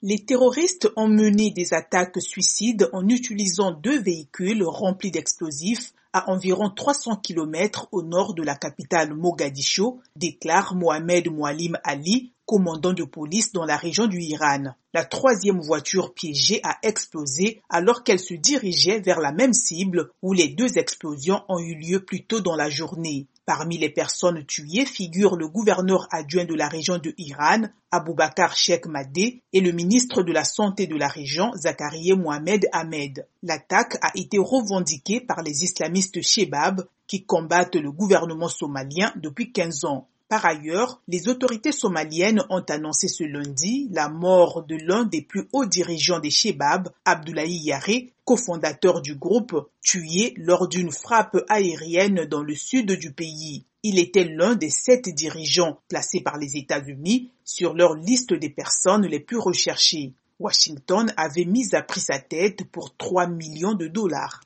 Les terroristes ont mené des attaques suicides en utilisant 2 véhicules remplis d'explosifs à environ 300 km au nord de la capitale Mogadiscio, déclare Mohamed Moualim Ali, commandant de police dans la région du Hiran. La 3e voiture piégée a explosé alors qu'elle se dirigeait vers la même cible où les 2 explosions ont eu lieu plus tôt dans la journée. Parmi les personnes tuées figurent le gouverneur adjoint de la région de Hiran, Aboubakar Cheikh Madé, et le ministre de la Santé de la région, Zakaria Mohamed Ahmed. L'attaque a été revendiquée par les islamistes Shebab qui combattent le gouvernement somalien depuis 15 ans. Par ailleurs, les autorités somaliennes ont annoncé ce lundi la mort de l'un des plus hauts dirigeants des Shebab, Abdoulaye Yaré, cofondateur du groupe, tué lors d'une frappe aérienne dans le sud du pays. Il était l'un des 7 dirigeants placés par les États-Unis sur leur liste des personnes les plus recherchées. Washington avait mis à prix sa tête pour $3 millions.